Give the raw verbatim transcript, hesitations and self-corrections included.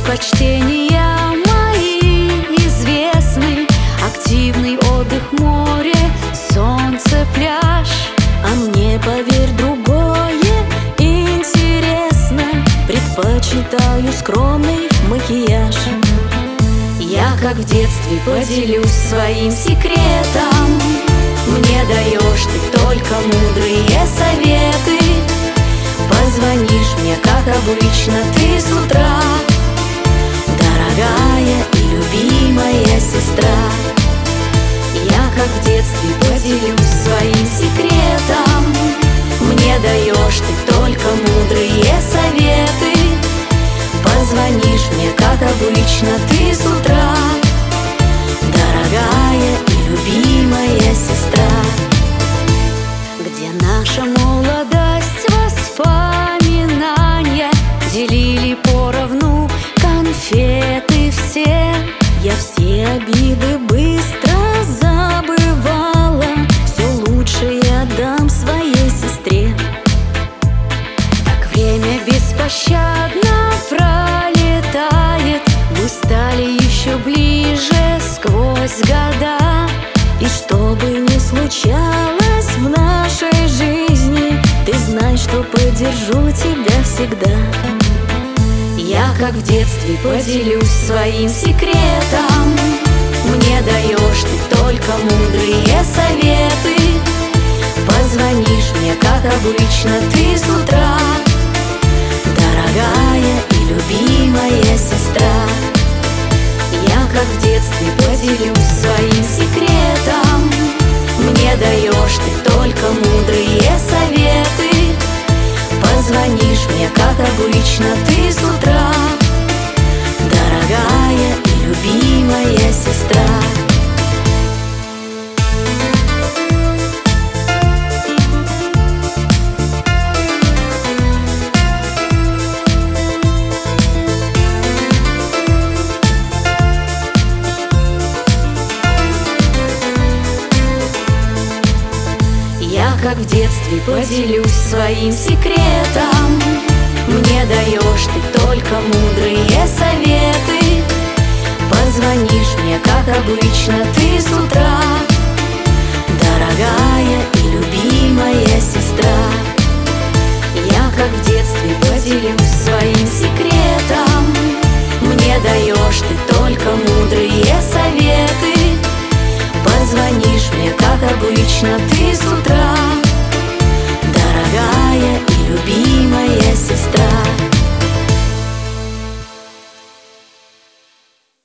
предпочтения мои известны: активный отдых, море, солнце, пляж. А мне, поверь, другое интересно: предпочитаю скромный макияж. Я, как в детстве, поделюсь своим секретом. Мне даешь ты только мудрые советы. Позвонишь мне, как обычно, ты с утра, дорогая и любимая сестра. Я, как в детстве, поделюсь своим секретом. Мне даешь ты только мудрые советы. Позвонишь мне, как обычно, ты с утра, дорогая и любимая сестра. Где наша молодость, воспоминания, делили поровну конфеты все. Я все обиды быстро забывала, все лучшее отдам своей сестре. Так время беспощадно пролетает, мы стали еще ближе сквозь года. И что бы ни случалось в нашей жизни, ты знай, что поддержу тебя всегда. Я, как в детстве, поделюсь своим секретом. Мне даешь ты только мудрые советы. Позвонишь мне, как обычно, ты с утра, дорогая и любимая сестра. Я, как в детстве, поделюсь своим секретом. Мне даешь ты только мудрые советы. Позвонишь мне, как обычно, ты с утра, дорогая и любимая сестра. Я, как в детстве, поделюсь своим секретом. Мне даешь ты только мудрые советы. Позвонишь мне, как обычно, ты с утра, дорогая и любимая сестра. Я, как в детстве,